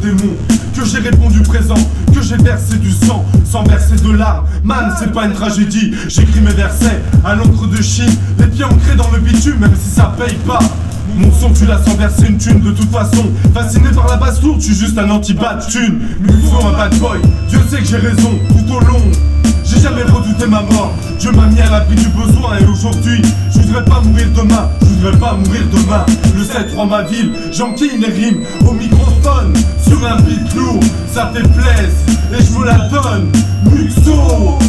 démons, que j'ai répondu présent, que j'ai versé du sang, sans verser de larmes. Man, c'est pas une tragédie, j'écris mes versets à l'encre de Chine, les pieds ancrés dans le bitume, même si ça paye pas. Mon son tu l'as sans verser une thune de toute façon. Fasciné par la basse lourde, je suis juste un anti-bad thune. Muxo un bad boy, Dieu sait que j'ai raison tout au long. J'ai jamais redouté ma mort, Dieu m'a mis à l'abri du besoin. Et aujourd'hui, je voudrais pas mourir demain, je voudrais pas mourir demain. Le 7-3 ma ville, j'enquille les rimes au microphone. Sur un beat lourd, ça fait plaise, et je me la donne. Muxo,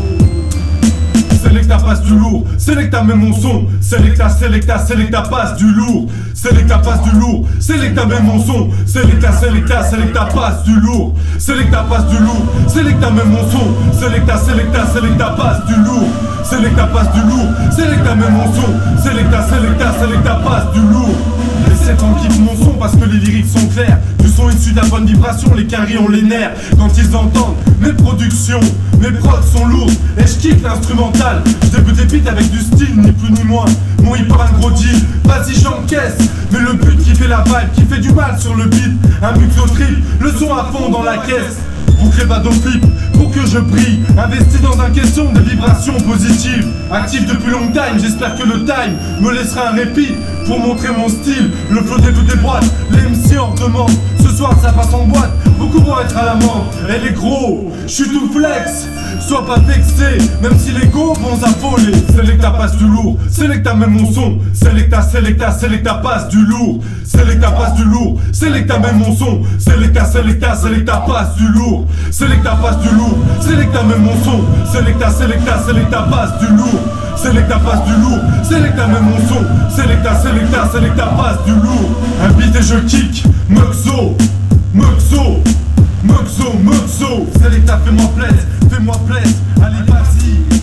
Selecta passe du lourd, Selecta met mon son. Selecta passe du lourd. Selecta passe du lourd, Selecta met mon son. Selecta passe du lourd. Selecta passe du lourd, Selecta met mon son. Selecta passe du lourd. Selecta passe du lourd, Selecta met mon son. Selecta passe du lourd. Laissez tranquille mon son parce que les lyriques sont clairs. Du son issu de la bonne vibration, les caries ont les nerfs. Quand ils entendent mes productions, mes prods sont lourdes et je kiffe l'instrumental. Je débute des beats avec du style, ni plus ni moins. Mon hip un gros deal, vas-y j'encaisse. Mais le but qui fait la vibe, qui fait du mal sur le beat. Un Muxo trip, le son à fond dans la caisse. Bouclé bado flip, pour que je brille. Investi dans un question de vibrations positives. Actif depuis long time, j'espère que le time me laissera un répit pour montrer mon style. Le flow des boîtes, les MC en demande. Ce soir ça passe en boîte, beaucoup vont être à l'amende. Et les gros, je suis tout flex, sois pas vexé, même si les go vont s'affoler. Selecta passe du lourd, Selecta met mon son. Selecta passe du lourd. Selecta passe du lourd, Selecta met mon son. Selecta passe du lourd. Selecta passe du lourd, Selecta met mon son. Selecta passe du lourd. Selecta passe du lourd, Selecta met mon son. Selecta passe du lourd. Un beat et je kick, Muxo. Selecta fais-moi plaisir, allez vas-y.